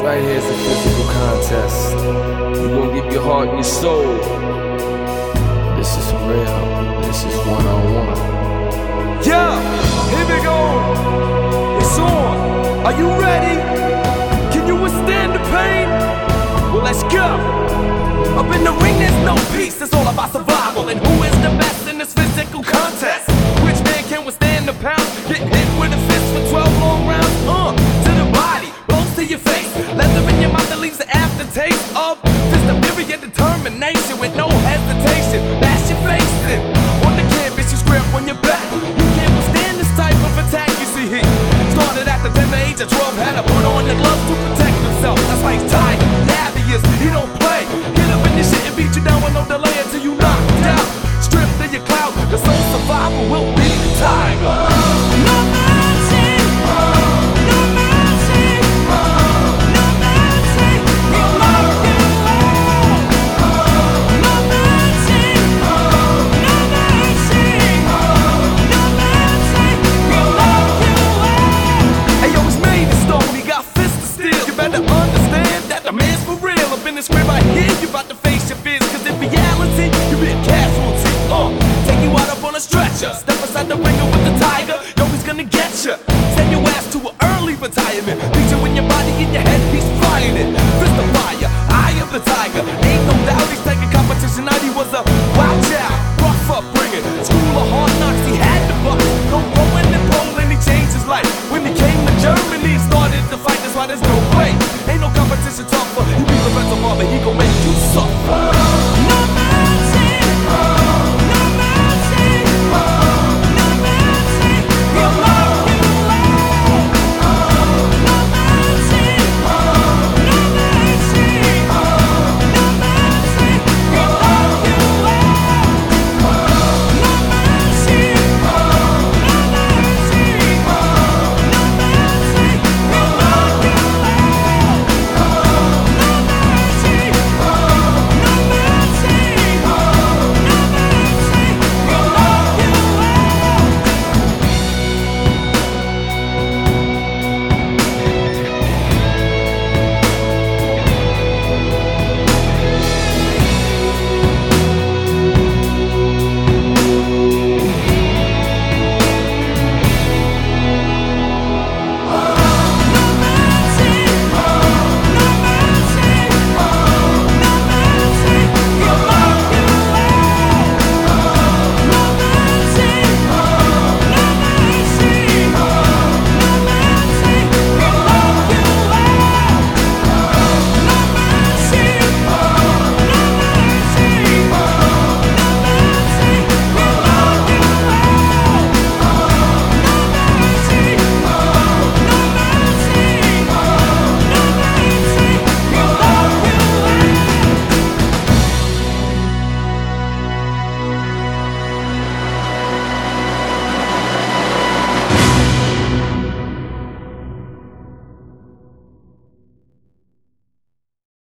right here is a physical contest. You gonna give your heart and your soul. This is for real. This is one-on-one. Yeah, here we go. It's on. Are you ready? Can you withstand the pain? Well, let's go. Up in the ring, there's no peace. It's all about survival. And who is the best in this physical contest? Which man can withstand the pound? Getting hit with a fist for 12 long rounds. To the body, blows to your face. Leather in your mouth that leaves the aftertaste of just a myriad determination with no hesitation. Bash your face in. On the canvas, you scrap on your back. You can't withstand this type of attack. You see, he started at the tender age of 12, had to put on the gloves to protect himself. That's why he's tiger. Yeah, he is. He don't play. Get up in this shit and beat you down with no delay until you knocked out. Stripped of your clout. The sole survivor will be the tiger. No mercy, no mercy, no mercy. We love you all. No mercy, no mercy, no mercy. We love you all. Hey yo, it's made of stone, he got fists of steel. You better understand that the man's for real. Up in this crib right here, you about to face your fears. Cause in reality, you be a casualty. Take you out up on a stretcher. Step aside the ringer with the tiger. Yo, he's gonna get ya. Send your ass to an early retirement. Beat you in your body, in your head, he's flying it. Fist of fire, eye of the tiger. Ain't no doubt he's taking